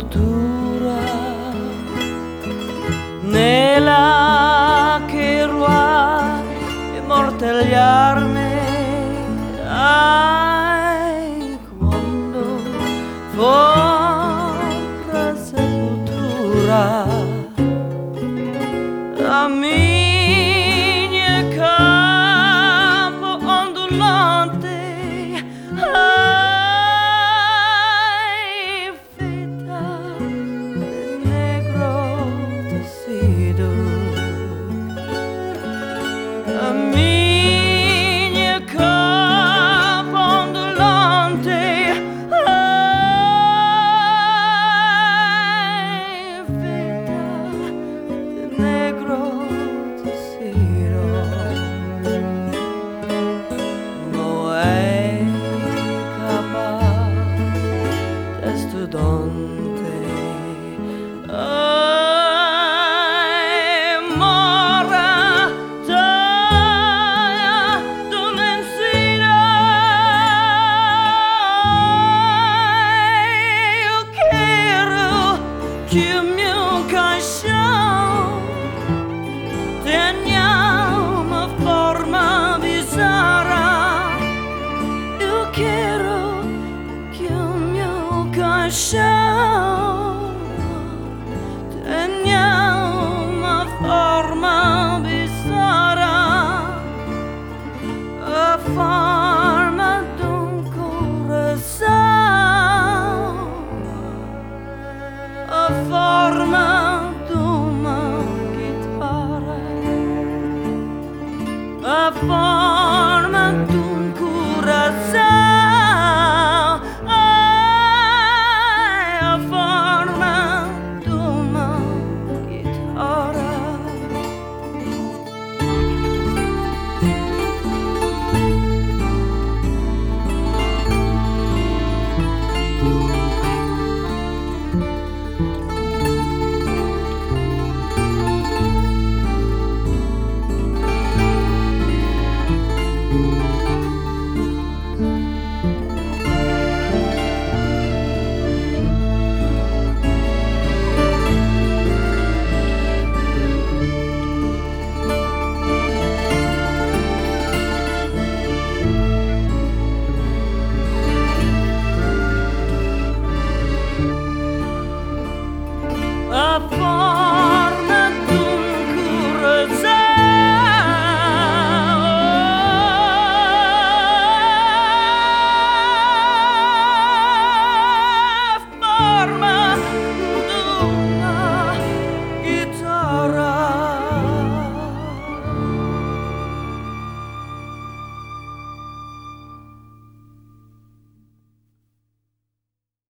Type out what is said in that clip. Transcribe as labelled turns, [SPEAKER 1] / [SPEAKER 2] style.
[SPEAKER 1] sepoltura nella che ruà e mortagliarmi ai quando vorrà sepoltura a mia capo ondulante ai fetta del negro tecido a mia capo ondulante ai fetta del negro tecido no è capaz estudiante ai mora già d'un'ensina io quero que o meu caixão tenha uma forma bizarra. Eu quero que o meu caixão tenha uma forma bizarra, a forma de coração, a forma de uma guitarra, a forma